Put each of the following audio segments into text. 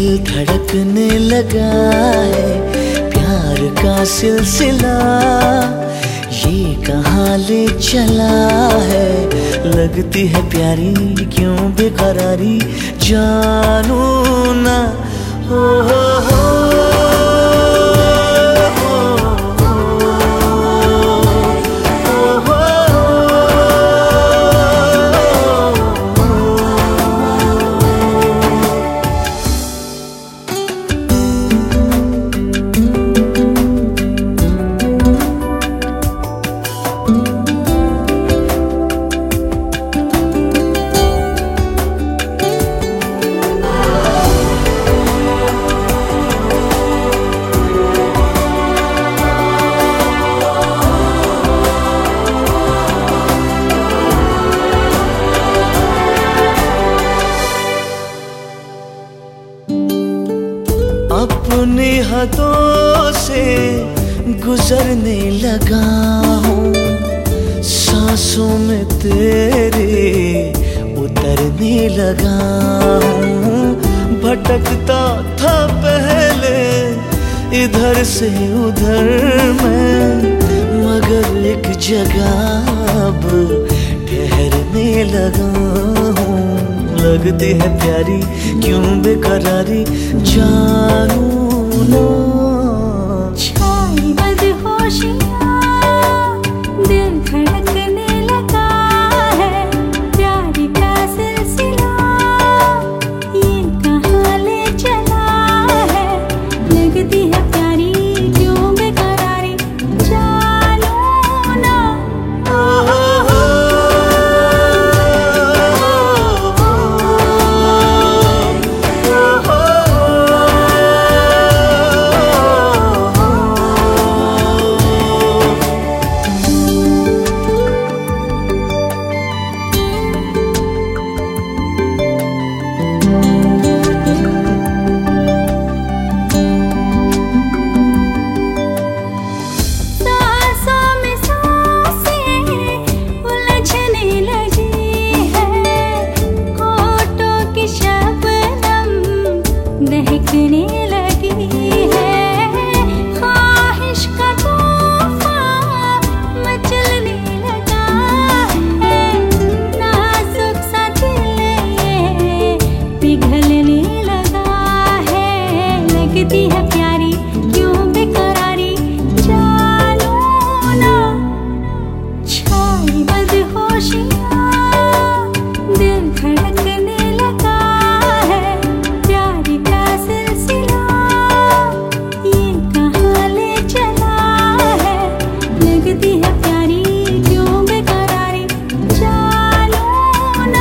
दिल धड़कने लगा है, प्यार का सिलसिला ये कहाँ ले चला है। लगती है प्यारी क्यों बेकरारी, जानू ना हो। अपनी हदों से गुजरने लगा हूँ, सांसों में तेरे उतरने लगा हूँ। भटकता था पहले इधर से उधर मैं, मगर एक जगह अब ठहरने लगा हूँ। लगती है प्यारी क्यों बेकरारी, जानू ना। छाई बदहोशियाँ, दिल धड़कने लगा है, प्यार का सिलसिला ये कहाँ ले चला है। लगती है प्यारी क्यों बेकरारी, जानू ना। बहकने लगी है ख्वाहिश का तूफान, मचलने लगा है नाजुक सा दिल ये पिघलने लगा है। लगती है प्यारी क्यों बेकरारी, जानू ना। छाई बदहोशियाँ, दिल धड़कने लगा है, प्यार का सिलसिला ये कहाँ ले चला है। लगती है प्यारी क्यों बेकरारी, जानू ना।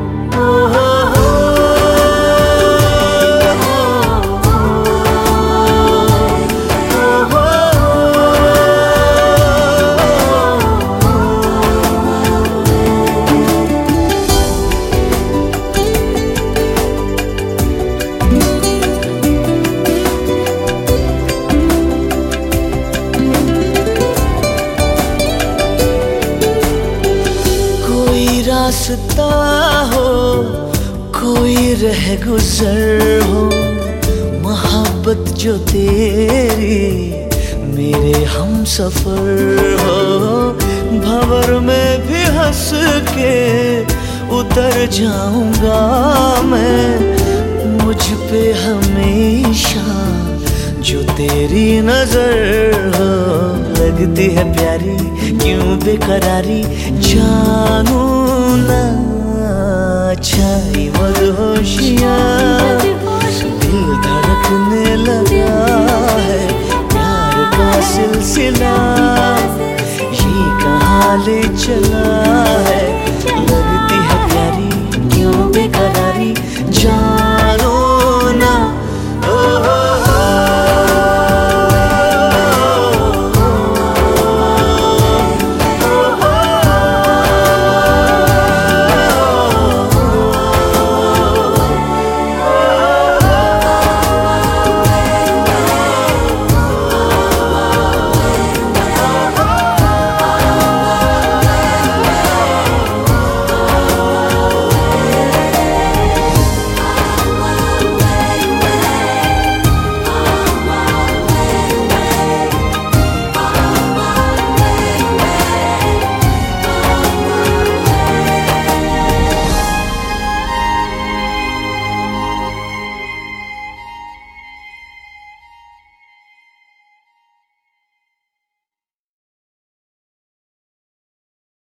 रास्ता हो कोई रह गुजर हो, मोहब्बत जो तेरी मेरे हम सफर हो। भंवर में भी हंस के उतर जाऊंगा मैं, मुझ पे हमेशा जो तेरी नजर हो। लगती है प्यारी क्यों बेकरारी, जानू ना। छाई बदहोशियाँ।